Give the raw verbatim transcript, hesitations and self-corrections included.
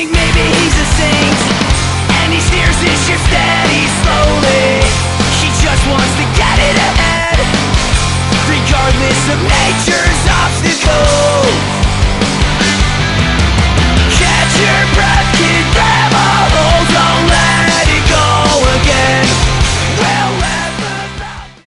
think maybe he's a saint, and he steers his ship steady slowly. She just wants to get it